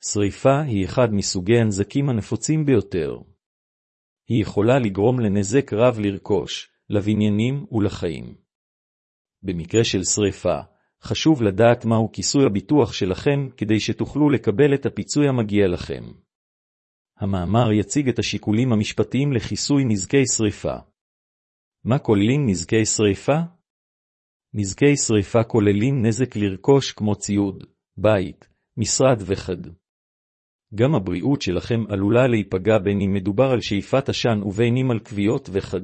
שריפה היא אחד מסוגי הנזקים הנפוצים ביותר. היא יכולה לגרום לנזק רב לרכוש, לבניינים ולחיים. במקרה של שריפה, חשוב לדעת מהו כיסוי הביטוח שלכם כדי שתוכלו לקבל את הפיצוי המגיע לכם. המאמר יציג את השיקולים המשפטיים לכיסוי נזקי שריפה. מה כוללים נזקי שריפה? נזקי שריפה כוללים נזק לרכוש כמו ציוד, בית, משרד וכד. גם הבריאות שלכם עלולה להיפגע בין אם מדובר על שאיפת עשן ובין אם על כוויות וכד.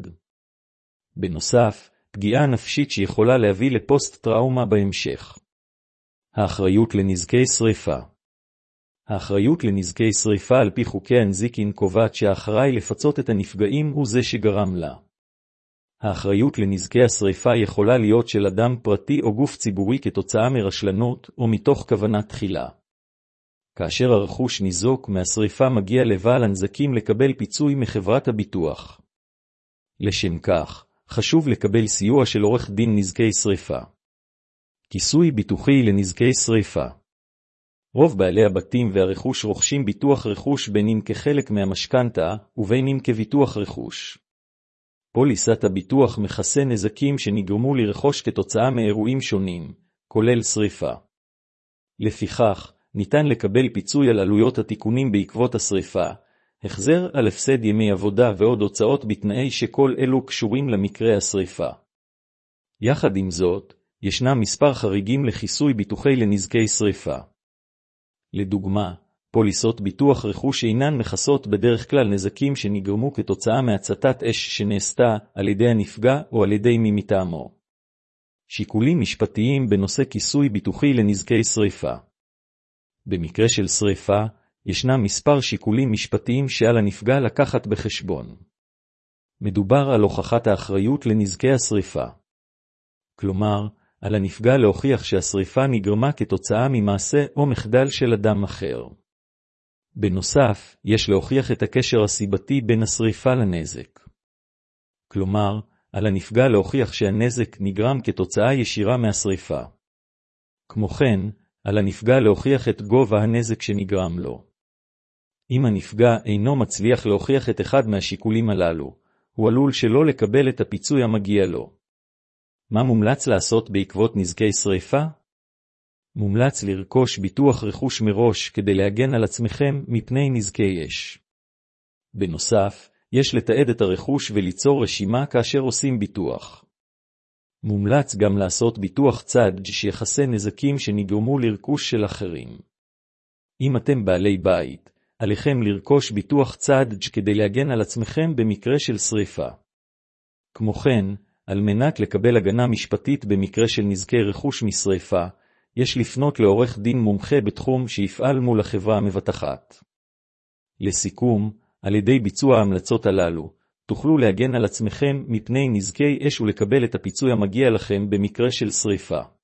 בנוסף, פגיעה נפשית שיכולה להביא לפוסט-טראומה בהמשך. האחריות לנזקי שריפה. האחריות לנזקי שריפה על פי חוקי הנזיקין קובעת שהאחראי לפצות את הנפגעים הוא זה שגרם לה. האחריות לנזקי השריפה יכולה להיות של אדם פרטי או גוף ציבורי כתוצאה מרשלנות או מתוך כוונה תחילה. כאשר הרכוש ניזוק מהשריפה מגיע לבעל הנזקים לקבל פיצוי מחברת הביטוח. לשם כך, חשוב לקבל סיוע של עורך דין נזקי שריפה. כיסוי ביטוחי לנזקי שריפה. רוב בעלי הבתים והרכוש רוכשים ביטוח רכוש בין אם כחלק מהמשכנתה ובין אם כביטוח רכוש. פוליסת הביטוח מכסה נזקים שנגרמו לרכוש כתוצאה מאירועים שונים, כולל שריפה. לפיכך, ניתן לקבל פיצוי על עלויות התיקונים בעקבות השריפה, החזר על הפסד ימי עבודה ועוד הוצאות בתנאי שכל אלו קשורים למקרה השריפה. יחד עם זאת, ישנם מספר חריגים לכיסוי ביטוחי לנזקי שריפה. לדוגמה, פוליסות ביטוח רכוש אינן מכסות בדרך כלל נזקים שנגרמו כתוצאה מהצתת אש שנעשתה על ידי הנפגע או על ידי מי מטעמו. שיקולים משפטיים בנושא כיסוי ביטוחי לנזקי שריפה. במקרה של שריפה, ישנם מספר שיקולים משפטיים שעל הנפגע לקחת בחשבון. מדובר על הוכחת האחריות לנזקי השריפה. כלומר, על הנפגע להוכיח שהשריפה נגרמה כתוצאה ממעשה או מחדל של אדם אחר. בנוסף, יש להוכיח את הקשר הסיבתי בין השריפה לנזק. כלומר, על הנפגע להוכיח שהנזק נגרם כתוצאה ישירה מהשריפה. כמו כן, על הנפגע להוכיח את גובה הנזק שנגרם לו. אם הנפגע אינו מצליח להוכיח את אחד מהשיקולים הללו, הוא עלול שלא לקבל את הפיצוי המגיע לו. מה מומלץ לעשות בעקבות נזקי שריפה? מומלץ לרכוש ביטוח רכוש מראש כדי להגן על עצמכם מפני נזקי אש. בנוסף, יש לתעד את הרכוש וליצור רשימה כאשר עושים ביטוח. מומלץ גם לעשות ביטוח צד שיחסה נזקים שנגרמו לרכוש של אחרים. אם אתם בעלי בית, עליכם לרכוש ביטוח צד כדי להגן על עצמכם במקרה של שריפה. כמו כן, על מנת לקבל הגנה משפטית במקרה של נזקי רכוש משריפה, יש לפנות לעורך דין מומחה בתחום שיפעל מול החברה המבטחת. לסיכום, על ידי ביצוע ההמלצות הללו, תוכלו להגן על עצמכם מפני נזקי אש ולקבל את הפיצוי המגיע לכם במקרה של שריפה.